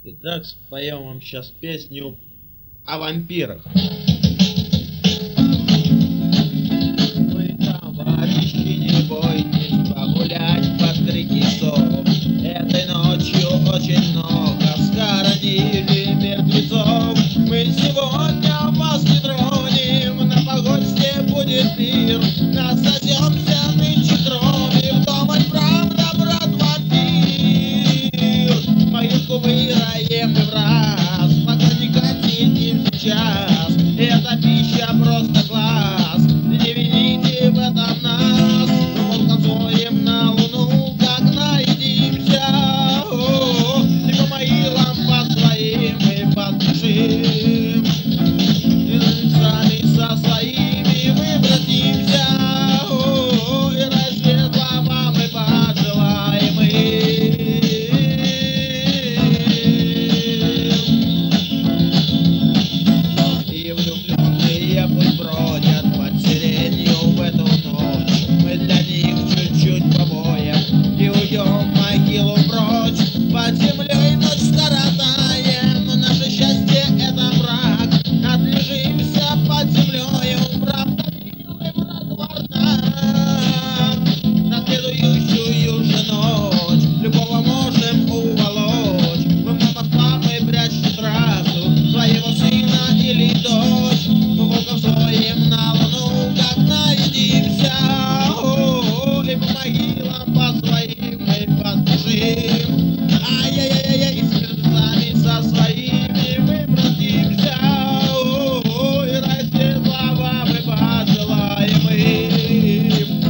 Итак, споем вам сейчас песню о вампирах. Вы, товарищи, не бойтесь погулять под крики сов. Этой ночью очень много схоронили мертвецов. Мы сегодня вас не тронем, на погосте будет мир. Насосемся нынче крови, в том и правда, брат вампир. Мою выроем и в раз, пока не хотите сейчас. Эта пища просто класс, не вините в этом нас. Мы танцуем на луну, как наедимся. И по могилам по своим мы подпишем. И сами со своими мы братимся. И рассветла вам и пожелаем им. И влюбленные пусть бродят под сиренью в эту ночь. Мы для них чуть-чуть помоем и уйдем в могилу прочь. Под землей ночь скоротаем, но наше счастье — это брак. Отлежимся под землею, правда милым разворотам. На следующую же ночь любого можем уволочь. Мы мама с папой прячем сразу своего сына или дочь. Мы волком своим на луну, как наедимся. И по могилам по своим мы поспешим. Ай-яй-яй-яй, и сами со своими мы братимся. И рассветла вам и пожелаем им.